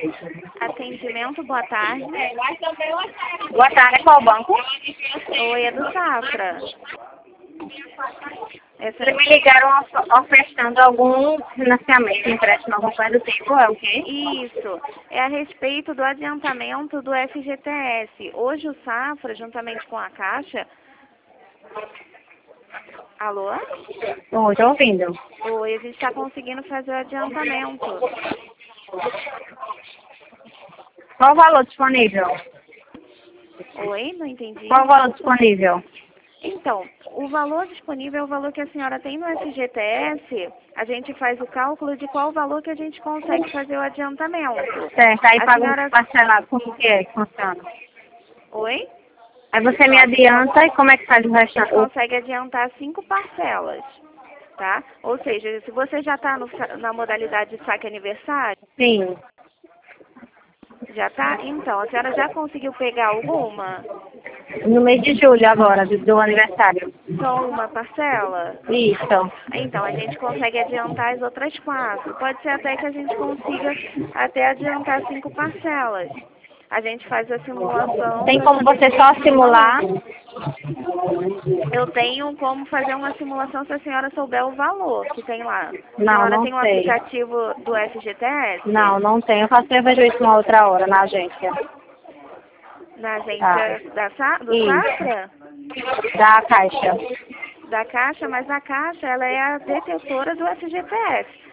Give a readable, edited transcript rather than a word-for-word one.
Atendimento, boa tarde. Boa tarde, qual banco? Oi, é do Safra. Vocês me ligaram ofertando algum financiamento, empréstimo, alguma coisa do tipo, é o quê? Isso, é a respeito do adiantamento do FGTS. Hoje o Safra, juntamente com a Caixa... Alô? Oi, estou ouvindo. Oi, a gente está conseguindo fazer o adiantamento. Qual o valor disponível? Oi, não entendi. Qual o valor disponível? Então, o valor disponível é o valor que a senhora tem no FGTS. A gente faz o cálculo de qual valor que a gente consegue fazer o adiantamento. Certo, aí A paga senhora... parcelado, como que é que funciona? Oi? Aí você me adianta e como é que faz o A gente restante? consegue adiantar 5 parcelas, tá? Ou seja, se você já está na modalidade de saque aniversário, Sim, já tá? Então, a senhora já conseguiu pegar alguma? no mês de julho agora, do aniversário. Só uma parcela? Isso. Então, a gente consegue adiantar as outras 4. Pode ser até que a gente consiga até adiantar 5 parcelas. A gente faz a simulação Tem para como saber você só direitinho o simular? valor. Eu tenho como fazer uma simulação se a senhora souber o valor que tem lá. A Não, senhora não tem um sei. aplicativo do FGTS? Não, não tenho. Eu vejo isso uma outra hora na agência. Na Tá. agência do Isso. Safra? Da Caixa. Da Caixa, mas a Caixa ela é a detetora do FGTS.